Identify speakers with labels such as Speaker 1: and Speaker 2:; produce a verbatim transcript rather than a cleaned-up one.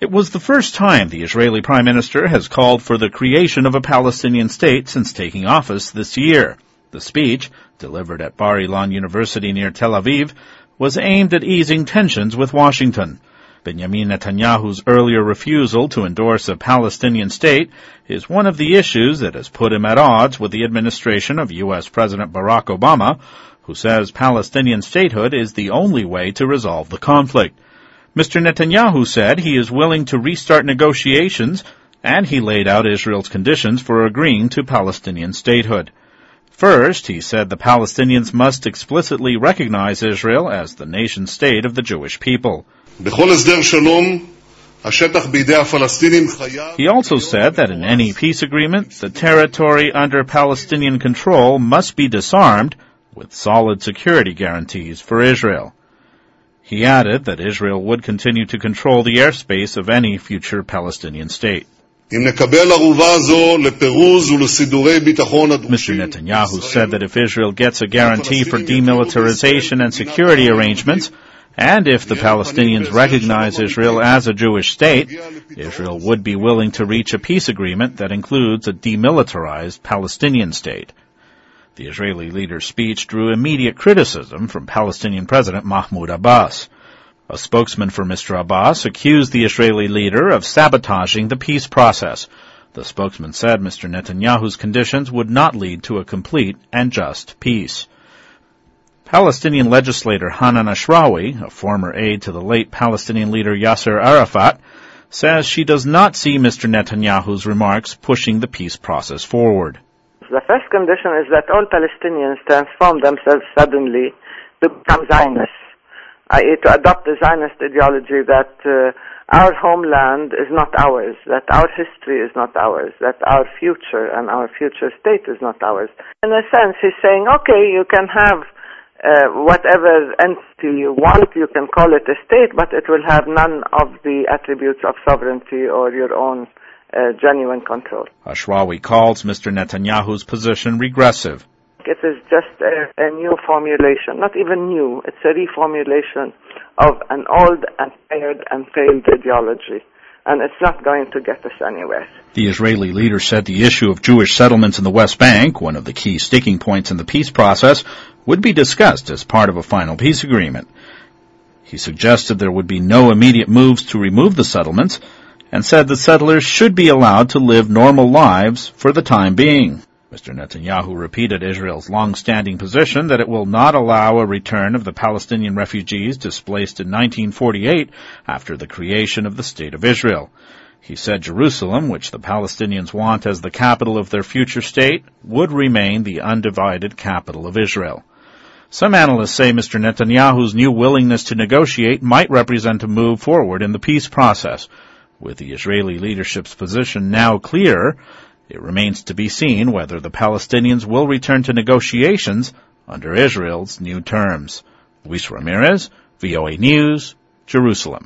Speaker 1: It was the first time the Israeli Prime Minister has called for the creation of a Palestinian state since taking office this year. The speech, delivered at Bar Ilan University near Tel Aviv, was aimed at easing tensions with Washington. Benjamin Netanyahu's earlier refusal to endorse a Palestinian state is one of the issues that has put him at odds with the administration of U S President Barack Obama, who says Palestinian statehood is the only way to resolve the conflict. Mister Netanyahu said he is willing to restart negotiations, and he laid out Israel's conditions for agreeing to Palestinian statehood. First, he said the Palestinians must explicitly recognize Israel as the nation-state of the Jewish people. He also said that in any peace agreement, the territory under Palestinian control must be disarmed with solid security guarantees for Israel. He added that Israel would continue to control the airspace of any future Palestinian state. Mister Netanyahu said that if Israel gets a guarantee for demilitarization and security arrangements, and if the Palestinians recognize Israel as a Jewish state, Israel would be willing to reach a peace agreement that includes a demilitarized Palestinian state. The Israeli leader's speech drew immediate criticism from Palestinian President Mahmoud Abbas. A spokesman for Mister Abbas accused the Israeli leader of sabotaging the peace process. The spokesman said Mister Netanyahu's conditions would not lead to a complete and just peace. Palestinian legislator Hanan Ashrawi, a former aide to the late Palestinian leader Yasser Arafat, says she does not see Mister Netanyahu's remarks pushing the peace process forward.
Speaker 2: The first condition is that all Palestinians transform themselves suddenly to become Zionists, that is to adopt the Zionist ideology that uh, our homeland is not ours, that our history is not ours, that our future and our future state is not ours. In a sense, he's saying, okay, you can have uh, whatever entity you want, you can call it a state, but it will have none of the attributes of sovereignty or your own Uh, genuine control.
Speaker 1: Ashrawi calls Mister Netanyahu's position regressive.
Speaker 2: It is just a, a new formulation, not even new, it's a reformulation of an old and tired and failed ideology, and it's not going to get us anywhere.
Speaker 1: The Israeli leader said the issue of Jewish settlements in the West Bank, one of the key sticking points in the peace process, would be discussed as part of a final peace agreement. He suggested there would be no immediate moves to remove the settlements, and said the settlers should be allowed to live normal lives for the time being. Mister Netanyahu repeated Israel's long-standing position that it will not allow a return of the Palestinian refugees displaced in nineteen forty-eight after the creation of the State of Israel. He said Jerusalem, which the Palestinians want as the capital of their future state, would remain the undivided capital of Israel. Some analysts say Mister Netanyahu's new willingness to negotiate might represent a move forward in the peace process. With the Israeli leadership's position now clear, it remains to be seen whether the Palestinians will return to negotiations under Israel's new terms. Luis Ramirez, V O A News, Jerusalem.